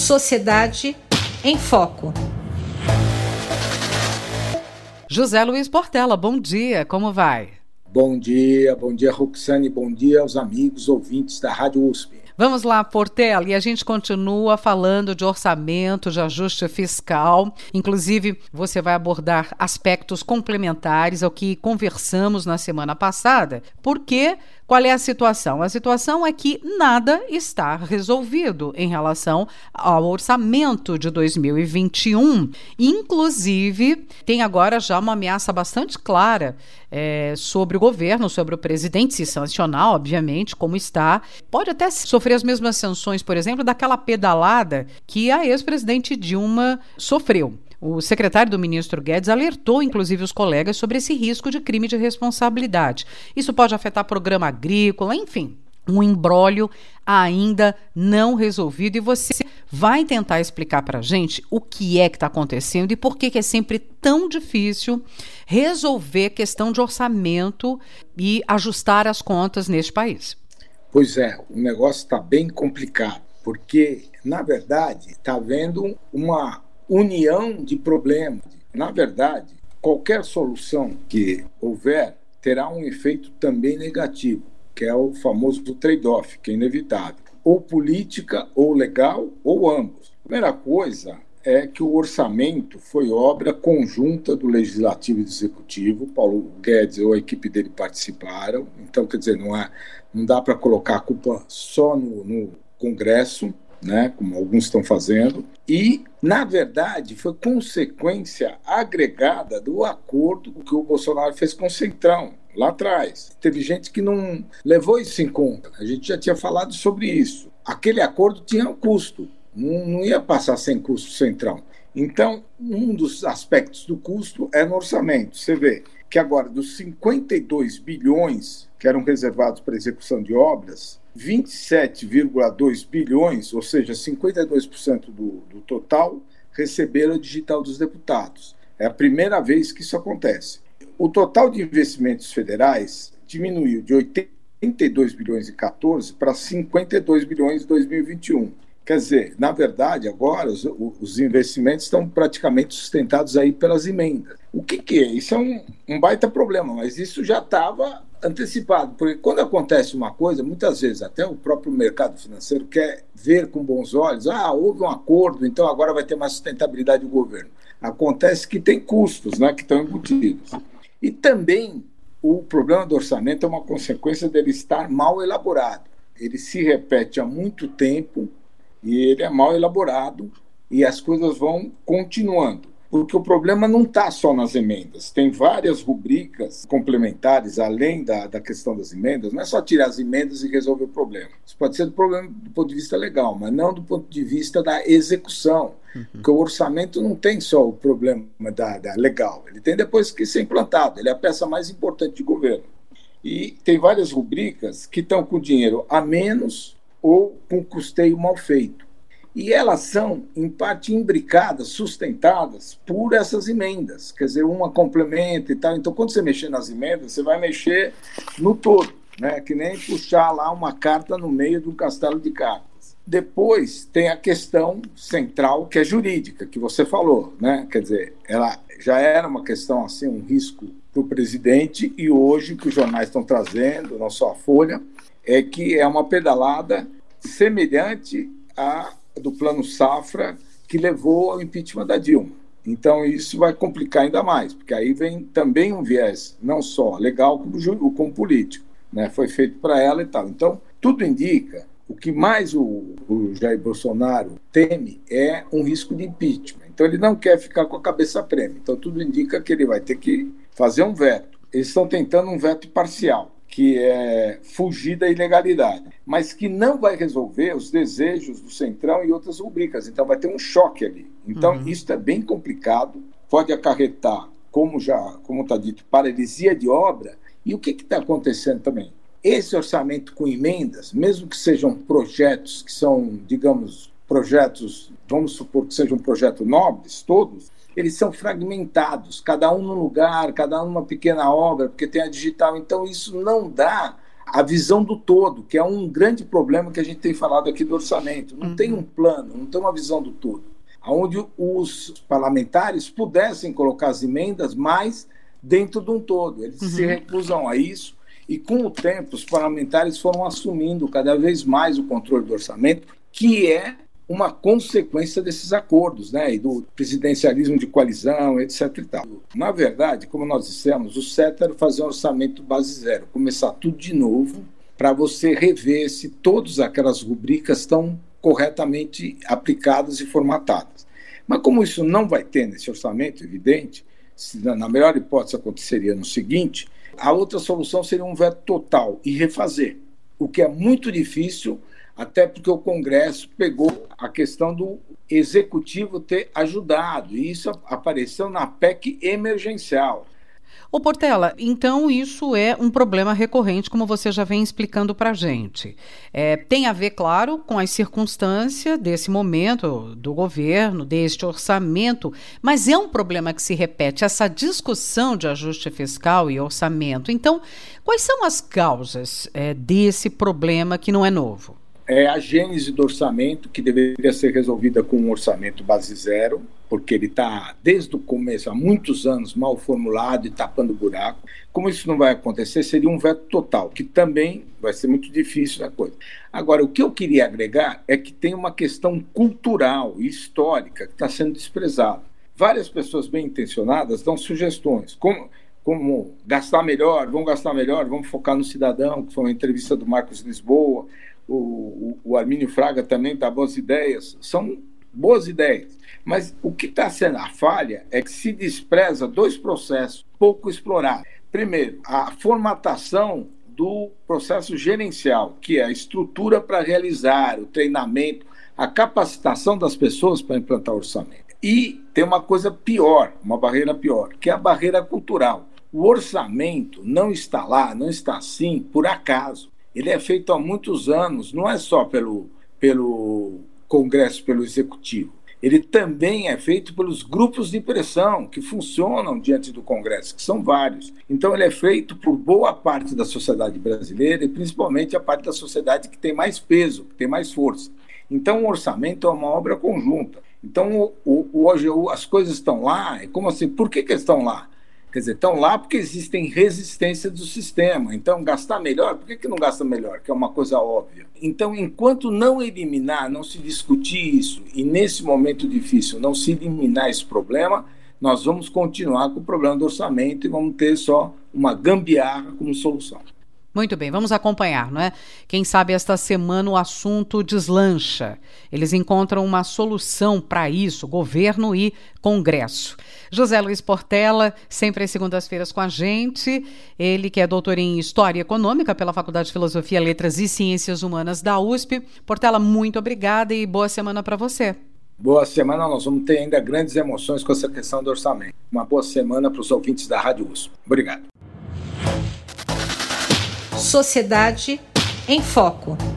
Sociedade em Foco. José Luiz Portela, bom dia, como vai? Bom dia, Roxane, bom dia aos amigos ouvintes da Rádio USP. Vamos lá, Portela, e a gente continua falando de orçamento, de ajuste fiscal. Inclusive, você vai abordar aspectos complementares ao que conversamos na semana passada, porque qual é a situação? A situação é que nada está resolvido em relação ao orçamento de 2021. Inclusive, tem agora já uma ameaça bastante clara sobre o governo, sobre o presidente, se sancionar, obviamente, como está. Pode até sofrer as mesmas sanções, por exemplo, daquela pedalada que a ex-presidente Dilma sofreu. O secretário do ministro Guedes alertou, inclusive, os colegas sobre esse risco de crime de responsabilidade. Isso pode afetar programa agrícola, enfim, um imbróglio ainda não resolvido. E você vai tentar explicar para a gente o que é que está acontecendo e por que é sempre tão difícil resolver questão de orçamento e ajustar as contas neste país. Pois é, o negócio está bem complicado, porque, na verdade, está havendo uma união de problemas. Na verdade, qualquer solução que houver terá um efeito também negativo, que é o famoso trade-off, que é inevitável. Ou política, ou legal, ou ambos. A primeira coisa é que o orçamento foi obra conjunta do Legislativo e do Executivo. Paulo Guedes ou a equipe dele participaram. Então, quer dizer, não dá para colocar a culpa só no Congresso, né, como alguns estão fazendo, e, na verdade, foi consequência agregada do acordo que o Bolsonaro fez com o Centrão, lá atrás. Teve gente que não levou isso em conta, a gente já tinha falado sobre isso. Aquele acordo tinha um custo, não ia passar sem custo o Centrão. Então, um dos aspectos do custo é no orçamento. Você vê que agora, dos 52 bilhões que eram reservados para execução de obras, 27,2 bilhões, ou seja, 52% do total, receberam o digital dos deputados. É a primeira vez que isso acontece. O total de investimentos federais diminuiu de 82 bilhões em 2014 para 52 bilhões em 2021. Quer dizer, na verdade, agora os investimentos estão praticamente sustentados aí pelas emendas. O que é? Isso é um baita problema, mas isso já estava antecipado, porque quando acontece uma coisa, muitas vezes até o próprio mercado financeiro quer ver com bons olhos, houve um acordo, então agora vai ter mais sustentabilidade do governo. Acontece que tem custos, né, que estão embutidos. E também o problema do orçamento é uma consequência dele estar mal elaborado. Ele se repete há muito tempo e ele é mal elaborado e as coisas vão continuando. Porque o problema não está só nas emendas. Tem várias rubricas complementares, além da questão das emendas. Não é só tirar as emendas e resolver o problema. Isso pode ser do problema do ponto de vista legal, mas não do ponto de vista da execução. Porque o orçamento não tem só o problema da legal. Ele tem depois que ser implantado. Ele é a peça mais importante de governo. E tem várias rubricas que estão com dinheiro a menos ou com custeio mal feito. E elas são, em parte, imbricadas, sustentadas por essas emendas. Quer dizer, uma complementa e tal. Então, quando você mexer nas emendas, você vai mexer no todo, né? Que nem puxar lá uma carta no meio de um castelo de cartas. Depois tem a questão central, que é jurídica, que você falou, né? Quer dizer, ela já era uma questão, assim, um risco para o presidente, e hoje, o que os jornais estão trazendo, não só a Folha, é que é uma pedalada semelhante a do Plano Safra, que levou ao impeachment da Dilma. Então, isso vai complicar ainda mais, porque aí vem também um viés, não só legal, como político, né? Foi feito para ela e tal. Então, tudo indica, o que mais o Jair Bolsonaro teme é um risco de impeachment. Então, ele não quer ficar com a cabeça prêmio. Então, tudo indica que ele vai ter que fazer um veto. Eles estão tentando um veto parcial, que é fugir da ilegalidade, mas que não vai resolver os desejos do Centrão e outras rubricas. Então vai ter um choque ali. Então isso é bem complicado, pode acarretar, como está dito, paralisia de obra. E o que está acontecendo também? Esse orçamento com emendas, mesmo que sejam projetos que são, digamos, projetos, vamos supor que sejam projetos nobres, todos, eles são fragmentados, cada um num lugar, cada um numa pequena obra, porque tem a digital. Então, isso não dá a visão do todo, que é um grande problema que a gente tem falado aqui do orçamento. Não tem um plano, não tem uma visão do todo, onde os parlamentares pudessem colocar as emendas mais dentro de um todo. Eles se recusam a isso, e com o tempo os parlamentares foram assumindo cada vez mais o controle do orçamento, que é uma consequência desses acordos, né, e do presidencialismo de coalizão, etc. e tal. Na verdade, como nós dissemos, o certo era fazer um orçamento base zero, começar tudo de novo, para você rever se todas aquelas rubricas estão corretamente aplicadas e formatadas. Mas como isso não vai ter nesse orçamento, evidente, na melhor hipótese aconteceria no seguinte, a outra solução seria um veto total e refazer, o que é muito difícil, até porque o Congresso pegou a questão do Executivo ter ajudado, e isso apareceu na PEC emergencial. Ô Portela, então isso é um problema recorrente, como você já vem explicando para a gente. Tem a ver, claro, com as circunstâncias desse momento do governo, deste orçamento, mas é um problema que se repete, essa discussão de ajuste fiscal e orçamento. Então, quais são as causas desse problema que não é novo? É a gênese do orçamento, que deveria ser resolvida com um orçamento base zero, porque ele está, desde o começo, há muitos anos, mal formulado e tapando buraco. Como isso não vai acontecer, seria um veto total, que também vai ser muito difícil a coisa. Agora, o que eu queria agregar é que tem uma questão cultural e histórica que está sendo desprezada. Várias pessoas bem intencionadas dão sugestões, como gastar melhor, vamos focar no cidadão, que foi uma entrevista do Marcos Lisboa. O Armínio Fraga também dá boas ideias, são boas ideias, mas o que está sendo a falha é que se despreza dois processos pouco explorados. Primeiro, a formatação do processo gerencial, que é a estrutura para realizar o treinamento, a capacitação das pessoas para implantar o orçamento. E tem uma coisa pior, uma barreira pior, que é a barreira cultural. O orçamento não está lá, não está assim por acaso. Ele é feito há muitos anos, não é só pelo Congresso, pelo Executivo. Ele também é feito pelos grupos de pressão que funcionam diante do Congresso, que são vários. Então, ele é feito por boa parte da sociedade brasileira e principalmente a parte da sociedade que tem mais peso, que tem mais força. Então, o orçamento é uma obra conjunta. Então, hoje as coisas estão lá. Como assim? Por que estão lá? Quer dizer, estão lá porque existem resistências do sistema. Então, gastar melhor, por que não gasta melhor? Que é uma coisa óbvia. Então, enquanto não eliminar, não se discutir isso, e nesse momento difícil não se eliminar esse problema, nós vamos continuar com o problema do orçamento e vamos ter só uma gambiarra como solução. Muito bem, vamos acompanhar, não é? Quem sabe esta semana o assunto deslancha. Eles encontram uma solução para isso, governo e Congresso. José Luiz Portela, sempre às segundas-feiras com a gente. Ele que é doutor em História Econômica pela Faculdade de Filosofia, Letras e Ciências Humanas da USP. Portela, muito obrigada e boa semana para você. Boa semana, nós vamos ter ainda grandes emoções com essa questão do orçamento. Uma boa semana para os ouvintes da Rádio USP. Obrigado. Sociedade em Foco.